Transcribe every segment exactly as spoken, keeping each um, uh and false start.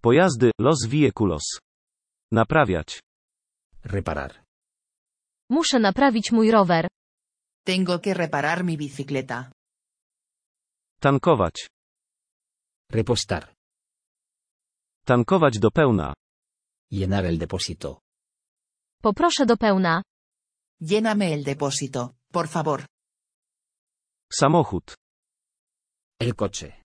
Pojazdy, los vehículos. Naprawiać. Reparar. Muszę naprawić mój rower. Tengo que reparar mi bicicleta. Tankować. Repostar. Tankować do pełna. Llenar el depósito. Poproszę do pełna. Lléname el depósito, por favor. Samochód. El coche.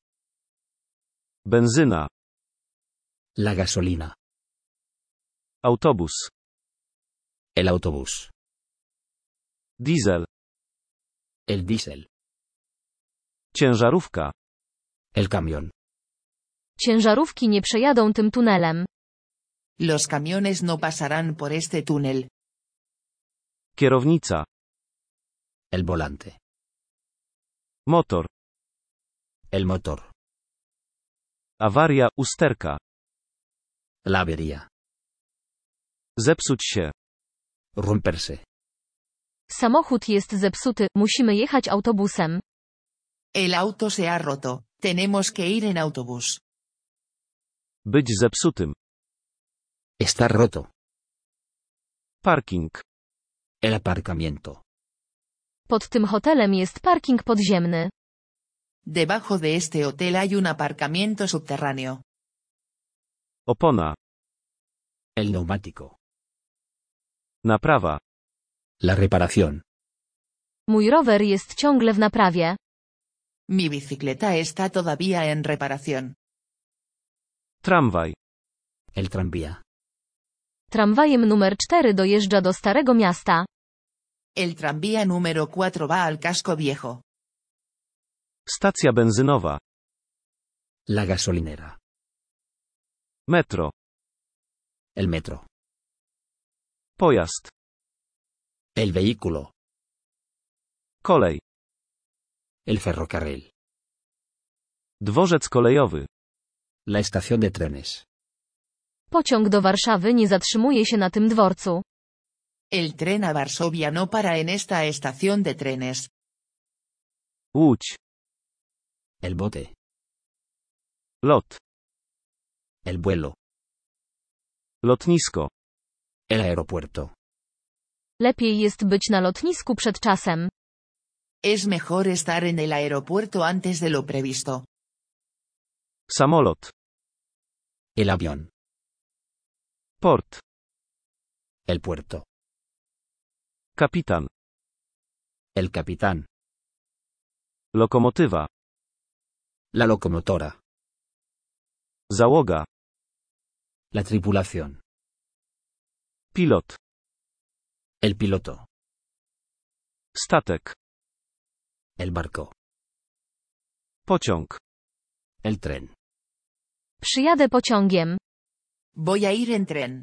Benzyna. La gasolina. Autobus. El autobús. Diesel. El diésel. Ciężarówka. El camión. Ciężarówki nie przejadą tym tunelem. Los camiones no pasarán por este túnel. Kierownica. El volante. Motor. El motor. Awaria, usterka. La avería. Zepsuć się. Romperse. Samochód jest zepsuty, musimy jechać autobusem. El auto se ha roto, tenemos que ir en autobús. Być zepsutym. Estar roto. Parking. El aparcamiento. Pod tym hotelem jest parking podziemny. Debajo de este hotel hay un aparcamiento subterráneo. Opona. El neumático. Naprawa. La reparación. Mój rower jest ciągle w naprawie. Mi bicicleta está todavía en reparación. Tramwaj. El tranvía. Tramwajem numer cztery dojeżdża do Starego Miasta. El tranvía número cuatro va al casco viejo. Stacja benzynowa. La gasolinera. Metro. El metro. Pojazd. El vehículo. Kolej. El ferrocarril. Dworzec kolejowy. La estación de trenes. Pociąg do Warszawy nie zatrzymuje się na tym dworcu. El tren a Varsovia no para en esta estación de trenes. Łódź. El bote. Lot. El vuelo. Lotnisko. El aeropuerto. Lepiej jest być na lotnisku przed czasem. Es mejor estar en el aeropuerto antes de lo previsto. Samolot. El avión. Port. El puerto. Kapitan. El capitán. Lokomotywa. La locomotora. Załoga. La tripulación. Pilot. El piloto. Statek. El barco. Pociąg. El tren. Przyjadę pociągiem. Voy a ir en tren.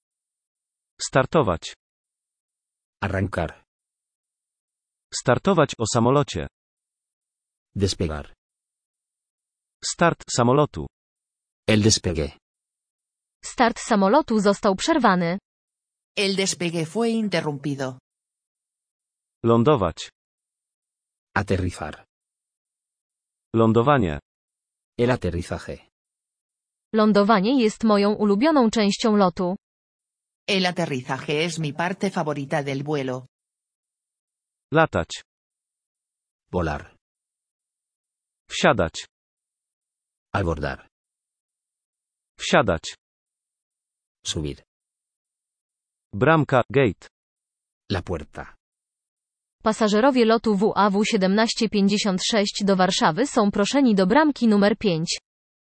Startować. Arrancar. Startować o samolocie. Despegar. Start samolotu. El despegue. Start samolotu został przerwany. El despegue fue interrumpido. Lądować. Aterrizar. Lądowanie. El aterrizaje. Lądowanie jest moją ulubioną częścią lotu. El aterrizaje es mi parte favorita del vuelo. Latać. Volar. Wsiadać. Abordar. Wsiadać. Subir. Bramka, gate. La puerta. Pasażerowie lotu W A W siedemnaście pięćdziesiąt sześć do Warszawy są proszeni do bramki numer pięć.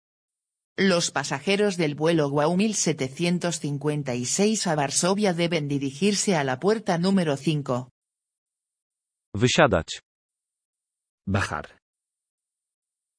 Los pasajeros del vuelo W A U mil setecientos cincuenta y seis a Varsovia deben dirigirse a la puerta número cinco. Wysiadać. Bajar.